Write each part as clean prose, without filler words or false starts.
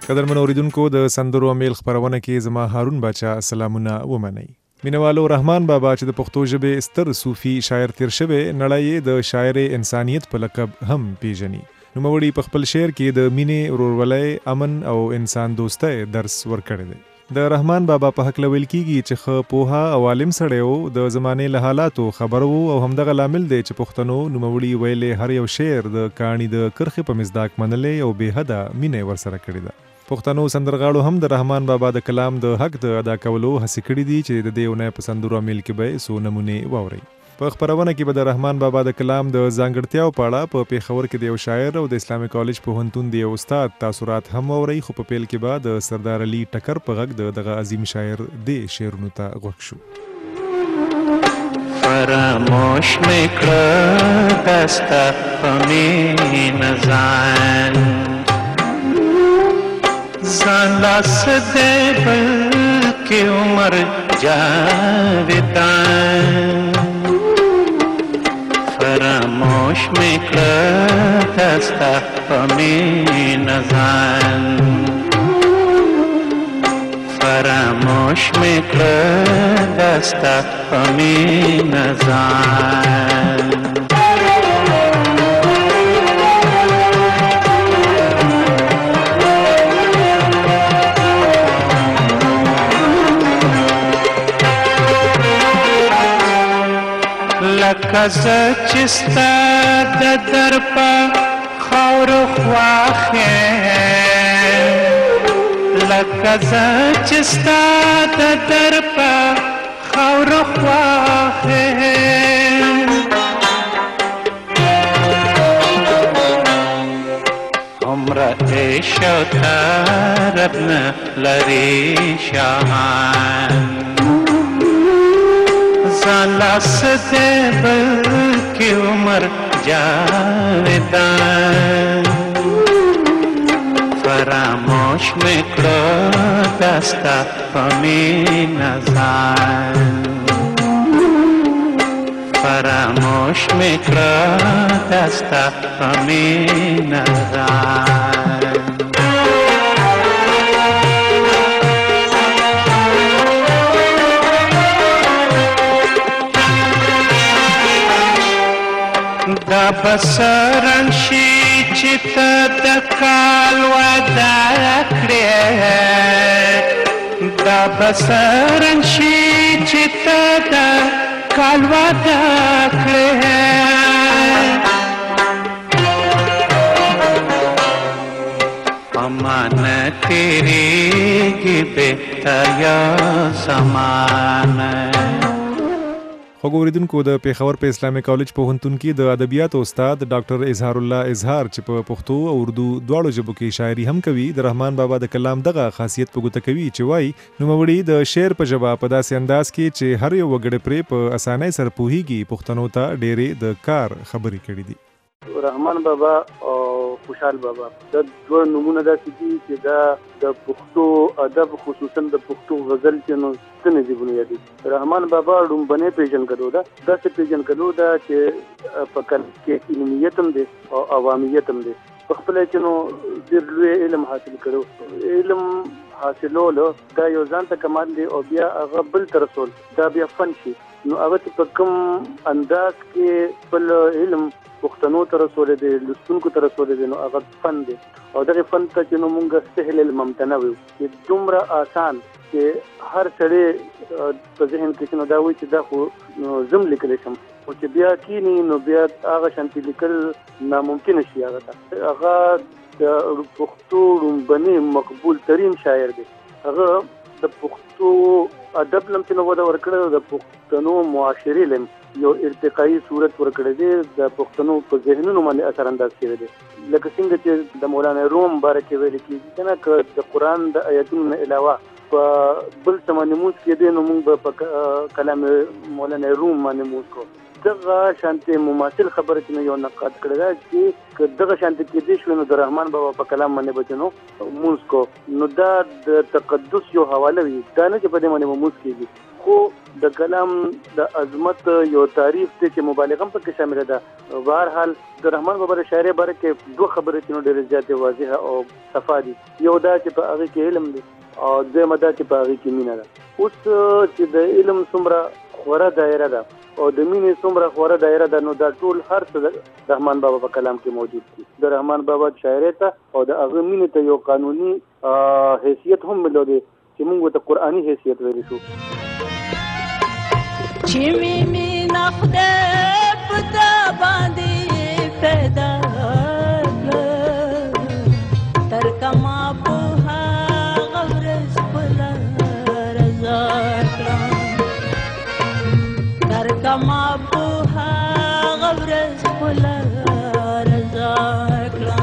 قدرمن اوریدونکو د سندرو میل خبرونه کې زما هارون باچا سلامونه ومنئ. مینوالو رحمان بابا چې د پښتو ژبې ستر صوفي شاعر تیر شوی نړۍ د شاعر انسانیت په لقب هم پیژني. نوموړي په خپل شعر کې د مینې، ورورولۍ، امن او انسان دوستۍ درس ورکړی دی. د رحمان بابا په حق ویل کېږي چې ښه پوهه او عالم سړی و، د زمانې له حالاتو خبر و او همدغه لامل دی چې پښتنو نوموړي ویلې هر یو شعر د کاڼي د کرښې په مصداق منلې او بې حده مینه ورسره کړې ده. پښتنو سندرغاړو هم د رحمان بابا د کلام د حق د ادا کولو هڅې کړې دي چې د دې اونۍ په سندرو میل کې به څو نمونې واورئ. په خبرونه کې به د رحمان بابا د کلام د ځانګړتیاو په اړه په پیښور کې د یو شاعر او د اسلامي کالج پوهنتون د یو استاد تاثرات هم واورئ، خو په پیل کې به د سردار علي ټکر په غږ دغه عظیم شاعر د شعرونو ته غوږ شو. فراموش میکړه دستا په مینه ځان ځان لاس دې بلکې عمر جاویدان فراموش میکړه دستا په مینه ځان فراموش میکړه دستا په مینه ځان لکه زه چې ستا د در په خاورو خواښ یم لکه زه چې ستا د در په خاورو خواښ یم عمره عیش او طرب نه لري شاهان ځان لاس دې بلکې عمر جاویدان فراموش میکړه دستا په مینه ځان فراموش میکړه دستا په مینه ځان دا بسرن شي چې ته د کال وعده کړې دا بسرن شي چې ته د کال وعده کړې امانه تیریږي بهته یا زمانه. خو اوریدونکو د پیښور په اسلامي کالج پوهنتون کې د ادبیاتو استاد ډاکټر اظهار الله اظهار چې په پښتو او اردو دواړو ژبو کې شاعري هم کوي، د رحمان بابا د کلام دغه خاصیت په ګوته کوي چې وایي نوموړي د شعر په ژبه په داسې انداز کې چې هر یو وګړی پرې په اسانۍ سره پوهیږي پښتنو ته ډېرې د کار خبرې کړې دي. رحمان بابا او خوشحال بابا د دوه نمونه داسې دي چې دا د پښتو ادب خصوصا د پښتو غزل چې نو ستنې دي بنیادي. رحمان بابا ډومبنې پیژنګلو ده داسې پیژنګلو ده چې په کلام کې علمیت هم دی او عوامیت هم دی. په خپل چې نو ډېر لوی علم حاصل کړو، علم حاصلولو دا یو ځان ته کمال دی او بیا هغه بل ته رسول دا بیا فن شي. نو هغه په کوم انداز کې خپل علم پښتنو ته رسولې دی، لوستونکو ته رسولې دی، نو هغه فن دی او دغه فن ته چې نو مونږ سهل الممتنع وایو چې دومره آسان چې هر سړی په ذهن کې نو دا وایي چې دا خو زم لیکلی شم او چې بیا کینی نو بیا هغه شانتي لیکل ناممکن شي. هغه د پښتو لومبني مقبول ترین شاعر دی. هغه د پښتو ادب لم چې نو وده ورکړی، د پښتنو معاشرې لم یو ارتقایي صورت ورکړی دی، د پښتنو په ذهنونو باندې اثر انداز کړی دی. لکه څنګه چې د مولانا روم باره کې ویل کېږي که نه که د قرآن د آیتونو نه علاوه په بل څه باندې مونځ کېدی نو مونږ به په کلام مولانا روم باندې مونځ کوو. دغه شانتي مماثل خبره چې یو نقاد کړی ده چې که دغه شانتي کېدی شوی نو د رحمان بابا په کلام باندې به نو مونځ کو نو دا د تقدس یو حواله وي، دا نه چې په دې باندې مونځ کېږي. خو د کلام د عظمت یو تعریف ته چې مبالغه هم پکې شامل ده. بهر حال د رحمان بابا د شاعرۍ باره کې دوه خبرې چې نو ډېرې زیاتې واضحه او صفا دي. یو دا چې په هغې کې علم دی او دویمه دا چې په هغې کې مینه ده. اوس چې د علم څومره خوره دایره ده او د مینې څومره خوره دایره ده نو دا ټول هر څه د رحمان بابا په کلام کې موجود دي. د رحمان بابا شاعرۍ ته او د هغه مینې ته یو قانوني حیثیت هم ملو دی چې موږ ته قرآني حیثیت ویلی شو. چې مینه خدای په تا باندې پیدا کړه تر کما په هغه ورځ خپله رضا کړه تر کما په هغه ورځ خپله رضا کړه.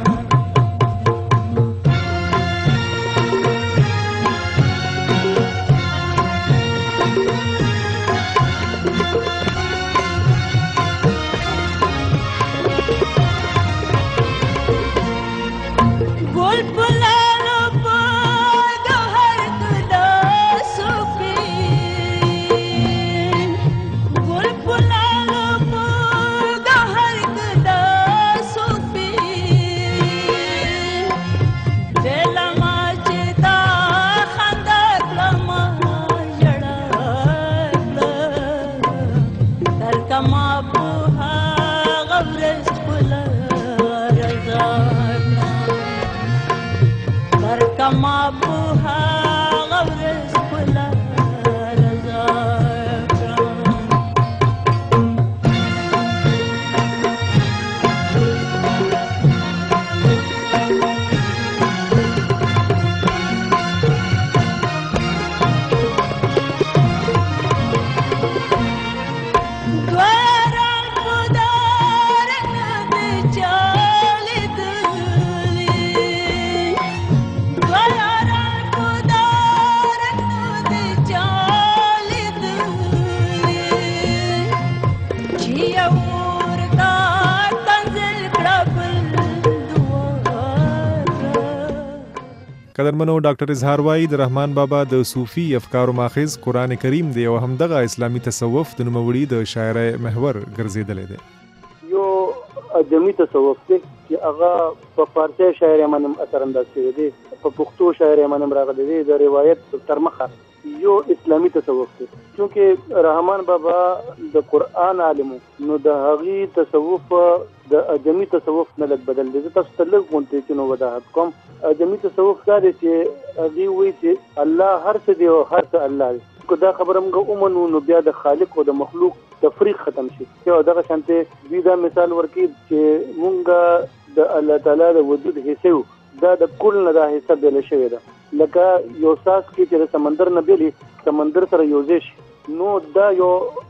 قدرمنو ډاکټر اظهار وایي د رحمان بابا د صوفي افکارو ماخذ قرآن کریم دی او همدغه اسلامي تصوف د نوموړي د شاعرۍ محور ګرځېدلی دی. یو اجمي تصوف دی چې هغه په فارسي شاعرۍ باندې اثر انداز شوی دی، په پښتو شاعرۍ باندې راغلی دی د روایت تر مخه. یو اسلامي تصوف دی چونکې رحمان بابا د قرآن عالم نو د هغې تصوف د اجمي تصوف نه لږ بدل دی. زه تاسو ته لږ غونډې چې نو وضاحت کوم. اجمي تصوف دا دی چې هغې وایي چې الله هر څه دی او هر څه الله دی. که دا خبره موږ ومنو نو بیا د خالق او د مخلوق تفریق ختم شي. او دغه شانتې دوی دا مثال ورکوي چې موږ د الله تعالی د وجود حصه یو، دا د کل نه دا حصه بیله شوې ده. لکه یو ساس کې چې د سمندر نه بیلي سمندر سره یوځای شي نو دا یو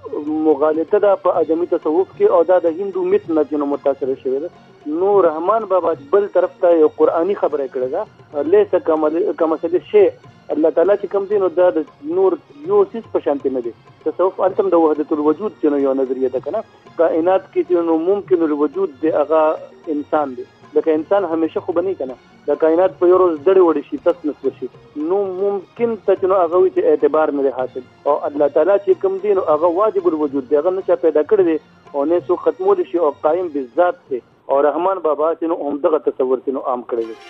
مغالطه ده په اجمي تصوف کې او دا د هندو میت نه چې نو متاثره شوې ده. نو رحمان بابا بل طرف ته یو قرآني خبره کړې ده، لیس کمثل شیء، الله تعالی چې کوم دی نو دا د نور یو څیز په شانتې نه دی. تصوف التم د وحدت الوجود چې نو یو نظریه ده کنه. کائنات کې چې نو ممکن الوجود دی هغه انسان دی. لکه انسان همیشه خو بنی کنه د کائنات په یو ورځ دړې وړې شي تس نس وشي نو ممکن ته چې نو هغه وي چې اعتبار نه دی حاصل. او الله تعالی چې کوم دی نو هغه واجب الوجود دی، هغه نه چا پیدا کړی دی او نه څوک ختمولی شي او قایم بالذات دی. او رحمان بابا چې نو همدغه تصور چې نو عام کړی دی.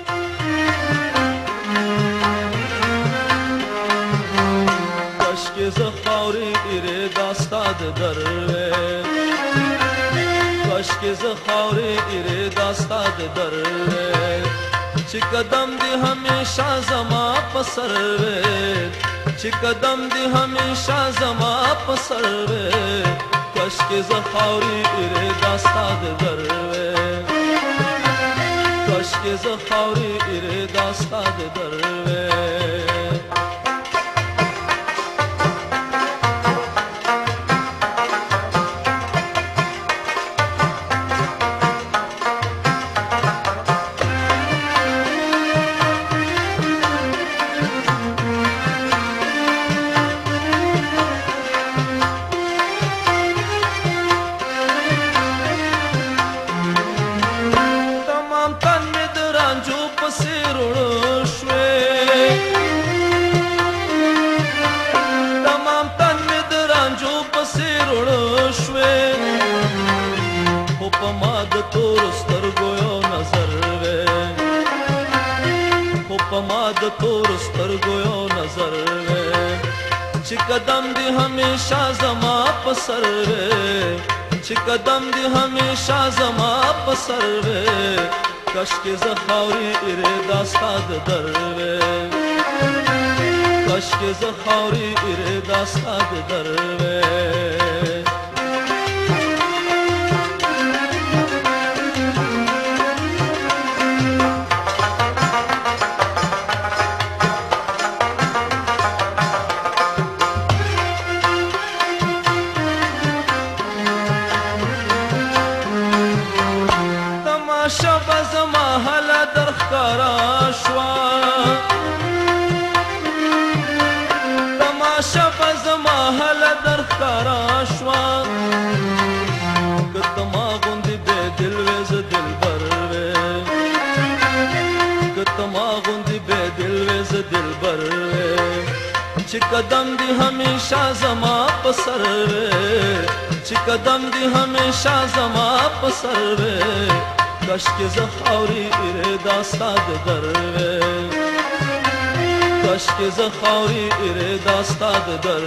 کاشکی ز خاوری ایره داستاد درویش، کاشکی ز خاوری ایره داستاد درویش، چی قدم دی همیشه زما پسر وید، چی قدم دی همیشه زما پسر وید، کاشکی ز خاوری ایره داستاد درویش، کاشکی ز خاوری ایره داستاد درویش. د تور سترګو یو نظر وې چې قدم دی همیشه زما په سر وې چې قدم دی همیشه زما په سر وې کاشکې زه خاورې ایرې دا ستا د در وې کاشکې زه خاورې ایرې دا ستا د در وې چې قدم دی همیشه زما په سر چې قدم دی همیشه زما په سر کاشکې زه خاورې ایرې دا ستا د در کاشکې زه خاورې ایرې دا ستا د در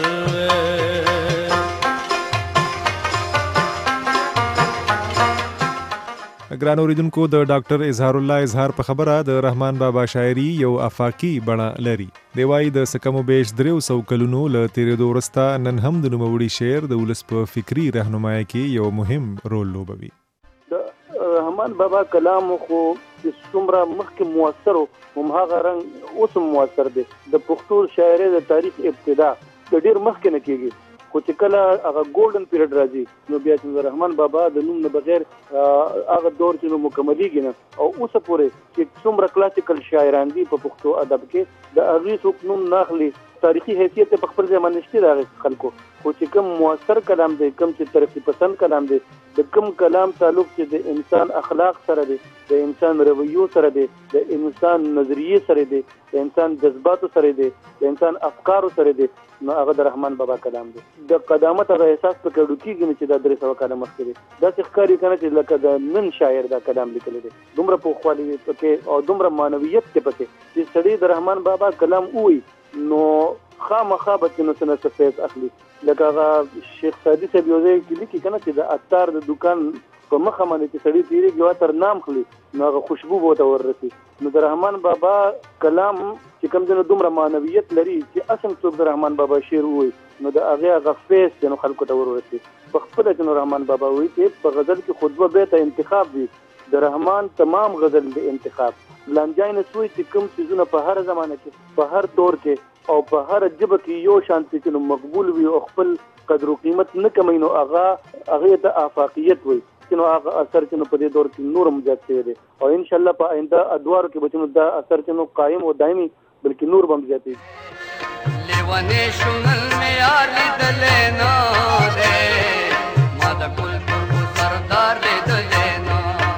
ګران اوریدونکو د ډاکټر اظهار الله اظهار په خبره د رحمان بابا شاعري یو افاقي بڼه لري دی وايي د سکمو بیش 300 کلونو له تیرېدو وروسته نن هم د نوموړي شعر د ولس په فکري رهنمایي کې یو مهم رول لوبوي د رحمان بابا کلام خو څومره مخکې موثر او هغه رنګ اوس موثر دی د پښتو شاعري د تاریخ ابتدا د ډیر مخکې نه کېږي خو چې کله هغه ګولډن پیریډ راځي نو بیا چې رحمان بابا د نوم نه بغیر هغه دور چې نو مکملېږي نه او اوسه پورې چې څومره کلاسیکل شاعران دي په پښتو ادب کې د هغې څوک نوم نه اخلي تاریخي حیثیت په خپل ځای باندې شته د هغې خلکو خو چې کوم موثر کلام دی کوم چې ترقي پسند کلام دی د کوم کلام تعلق چې د انسان اخلاق سره دی د انسان رویو سره دی د انسان نظریې سره دی د انسان جذباتو سره دی د انسان افکارو سره دی نو هغه د رحمان بابا کلام دی د قدامت هغه احساس په کډو کېږي چې دا 300 کاله مخکې دی داسې ښکاري که نه چې لکه د نن شاعر دا کلام لیکلی دی دومره پوخوالی دی پکې او دومره معنویت دی پکې چې سړی د رحمان بابا کلام ووایي نو خامخا به چې نو څه نه څه فیض اخلي لکه هغه شیخ سادي صاحب یو ځای کې لیکي که نه چې د عطار د دوکان په مخه باندې چې سړي تېرېږي عطر نام خلي نو هغه خوشبو به ورته وررسي نو د رحمان بابا کلام چې کوم ځای دومره معنویت لري چې اصل څوک د رحمان بابا شعر ووایي نو د هغې هغه فیض چې نو خلکو ته ورورسي په خپله چې نو رحمان بابا وایي چې په غزل کې خو 2 بیته انتخاب وي د رحمان تمام غزل د انتخاب لانجای نسوي چې کوم څیزونه په هر زمانه کې په هر دور کې او په هر ژبه کې یو شان چې نو مقبول وي او خپل قدر او قیمت نه کموي نو هغه ته افاقیت وي چې نو هغه اثر چې نو په دې دور کې نور مجد شوی دی او ان شاء الله په آینده ادوارو کې به چې نو دا اثر چې نو قائم او دایمي بلکې نور به مجد شي لیوانې شونل مې یار لیدلې نه دی ما د کلتور کو سردار لیدلې نه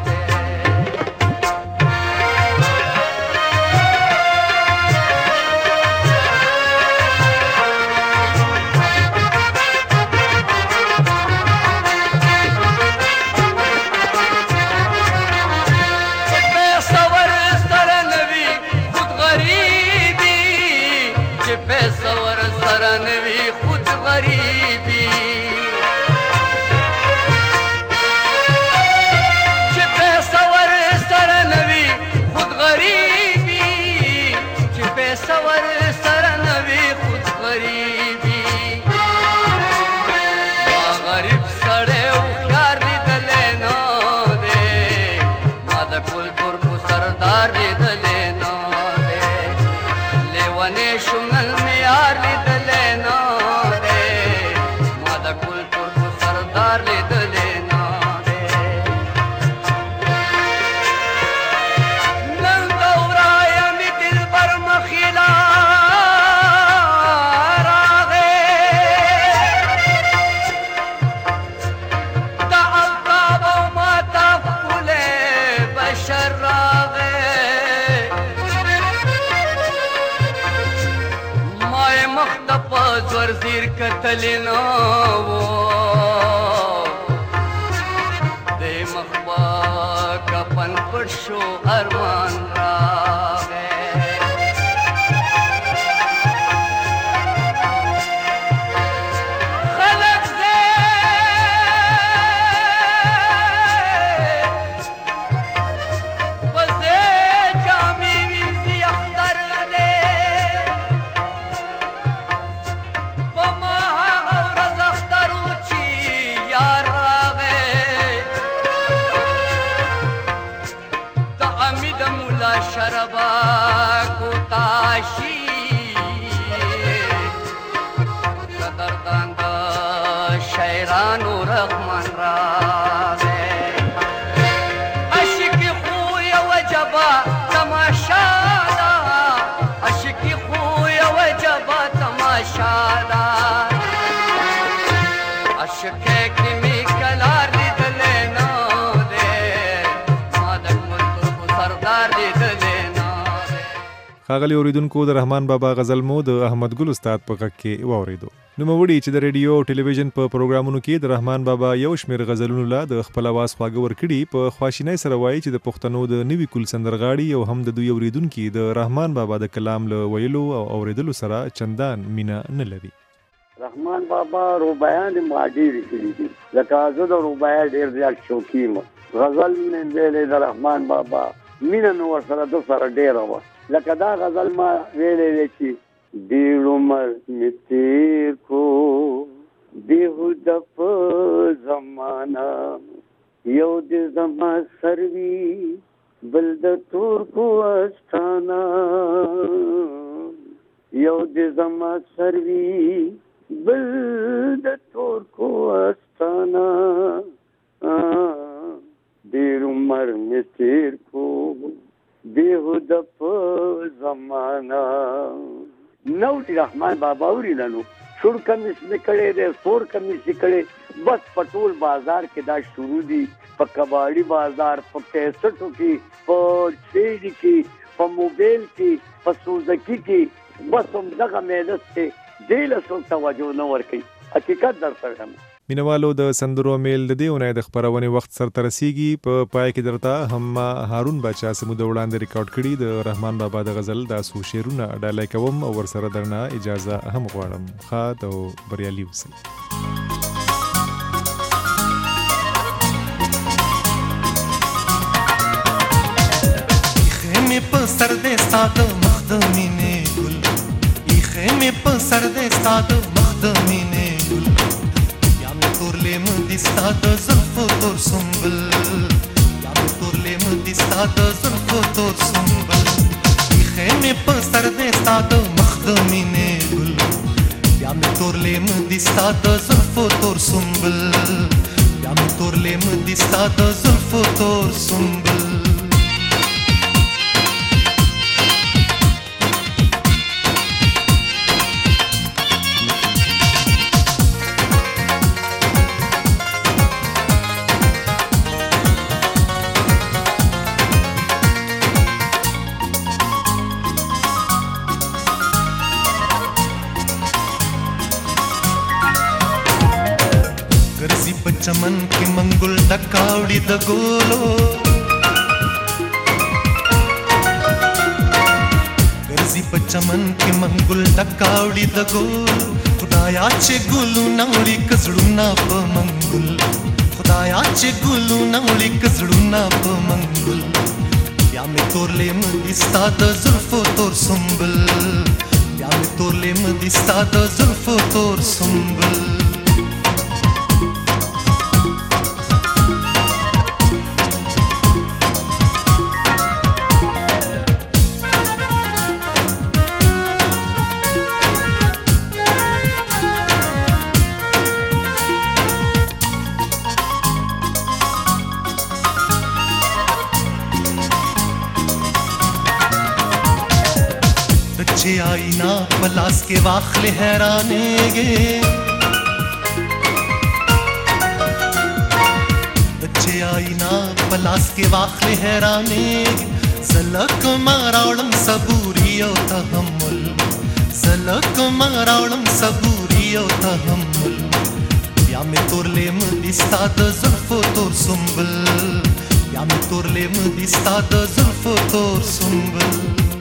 زیر کتلینو دې مخبا کپن پړ شو ارمان راغې لغمن راغی عاشقي خو یوه جبه تماشا ده عاشقي خو یوه جبه تماشا ده عاشقی کې مې کلار لیدلی نه دی ما د کلتور خو سردار لیدلی نه دی. ښاغلي اوریدونکو د رحمان بابا غزل مو د احمد ګل استاد په غږ کې واورېدو. نوموړي چې د ریډیو او ټلویزیون په پروګرامونو کې د رحمان بابا یو شمېر غزلونو لا د خپل اواز خواږه ورکړي په خواشینۍ سره وایي چې د پښتنو د نوي کل سندرغاړي او هم د دوی اوریدونکي د رحمان بابا د کلام له ویلو او اوریدلو سره چندان مینه نه لري. رحمان بابا رباعیان ما ډېرې کړي دي، لکه زه د رباعي ډېر زیات شوقي یم. غزل مې ویلې د رحمان بابا مینه مې ورسره ده سره ډېره وه. لکه دا غزل ما ویلې دی چې ډېر عمر مې تېر کو بېهوده په زمانه یو د زما سر وي بل د ترکو استانه یو د زما سر وي بل د ترکو استانه ډېر عمر مې تېر کو بېهوده په زمانه. نوټ رحمان بابا اوریدلو شور کمیس مې کړی دی، سور کمیس یې کړی، بس په ټول بازار کې دا شروع دي، په کباړي بازار، په کیسټو کې، په سیډي کې، په موبایل کې، په سوزکي کې، بس همدغه میده چې دې له څوک توجه نه ورکوي. حقیقت در سره یم. مینوالو د سندرو میل د دې اونۍ د خپرونې وخت سرته رسیږي. په پای کې درته هم هارون باچا سمود وړاندې ریکارډ کړي د رحمان بابا د غزل دا څو شعرونه ډالۍ کوم او ورسره درنه اجازه هم غواړم. ښاد او بریالي اوسئ. ایخې مې په سر دې ستا د مخ د مینې ګل، ایخې مې په سر دې ستا د مخ د مینې ګل، تورلیم دي ستا د زلفو تور سنبل، یا مې تورلیم دي ستا د زلفو تور سنبل، ایخې مې په سر دې ستا د مخ د مینې ګل، یا مې تورلیم دي ستا د زلفو تور سنبل، یا مې تورلیم دي ستا د زلفو تور سنبل. چمن کې منګل ډکاوړي د ګولو، ګرځي په چمن کې منګل ډکاوړي د ګولو، خدایا چې ګلونه وړي کزړونه په منګل، خدایا چې ګلونه وړي کزړونه په منګل، بیا مې تورلیم دي ستا د زلفو تور سنبل، بیا مې تورلیم دي ستا د زلفو تور سنبل. آئینہ پلاس کے واخلے حیرانے گے، بچے آئینہ پلاس کے واخلے حیرانے گے، زلک ماراولم صبوری او تحمل، زلک ماراولم صبوری او تحمل، یا میں تورلیم دي ستا د زلفو تور سنبل، یا میں تورلیم دي ستا د زلفو تور سنبل.